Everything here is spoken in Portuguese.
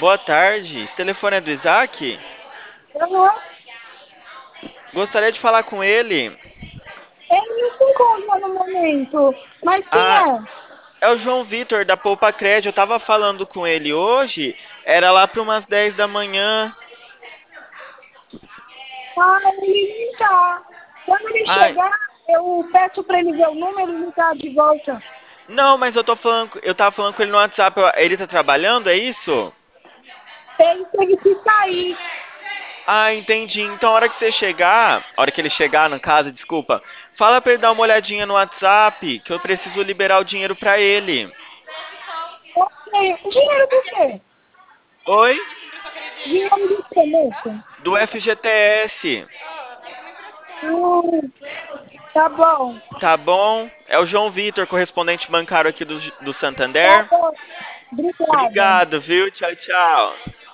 Boa tarde. Esse telefone é do Isaac? Aham. Gostaria de falar com ele. Ele não se encontra no momento. Mas quem Ah, é? é o João Vitor da Poupa Crédito. Eu tava falando com ele hoje. Era lá para umas 10 da manhã. Ah, ele não tá. Quando ele Ai, chegar, eu peço para ele ver o número e ele tá de volta. não, mas eu tava falando com ele no WhatsApp. Ele tá trabalhando, é isso? Ele teve que sair. Ah, entendi. Então, a hora que ele chegar na casa, desculpa, fala pra ele dar uma olhadinha no WhatsApp, que eu preciso liberar o dinheiro pra ele. Ok. Dinheiro do quê? Oi? Dinheiro do quê, moça? Do FGTS. Hum, tá bom. Tá bom? É o João Vitor, correspondente bancário aqui do Tá Santander. bom. Obrigada. Obrigado, viu? Tchau, tchau.